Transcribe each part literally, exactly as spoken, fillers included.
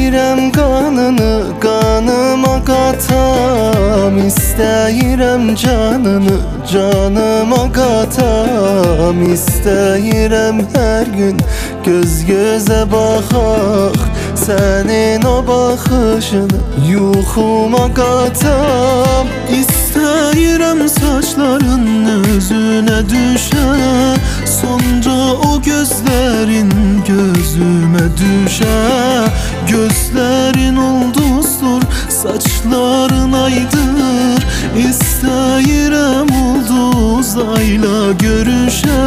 İstəyirəm qanını qanıma qatam, İstəyirəm canını canıma qatam, İstəyirəm hər gün göz gözə baxaq, sənin o baxışını yuxuma qatam. İstəyirəm saçların özünə düşə, sonra o gözlərin gözümə düşə. Gözlərin ulduzdur, saçların aydır, İstəyirəm ulduz ayla görüşə.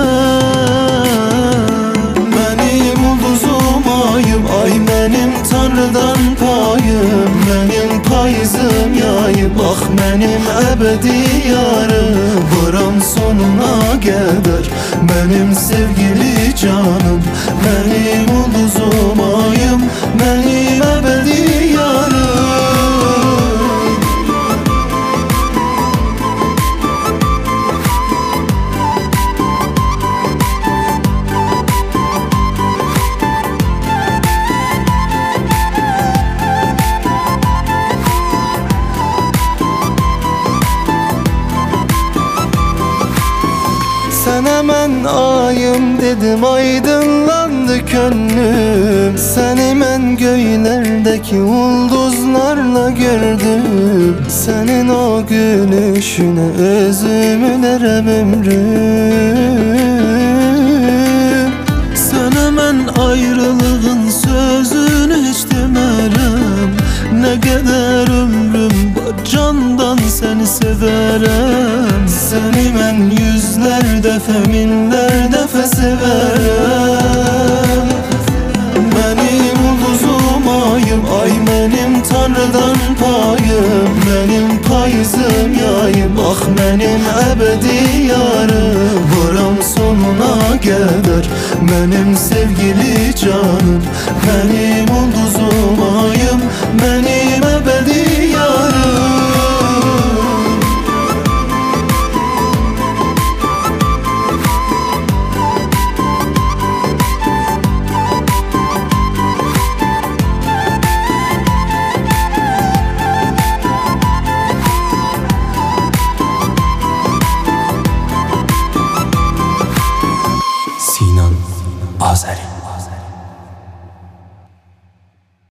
Mənim ulduzum ayım, ay mənim Tanrıdan payım, mənim payızım yayım, ax mənim əbədi yarım. Varam sonuna qədər mənim sevgili canım, mənim ulduzum ayım, mənim əbədi yarım. Sənə mən ayım dedim, aydınlandı könlüm. Səni mən göylərdəki ulduzlarla gördüm, sənin o gülüşünə özümü verəm ömrüm. Sənə mən ayrılığın sözünü heç demərəm, nə qədər ömrüm var candan səni sevərəm. Səni mən yüzlər dəfə, minlər dəfə sevərəm. Mənim ulduzum ayım, ay mənim Tanrıdan payım, mənim payızım yayım, ax mənim əbədi yarım. Varam sonuna qədər mənim sevgili canım, mənim ulduzum ayım, mənim əbədi yarım. Sinan Azeri.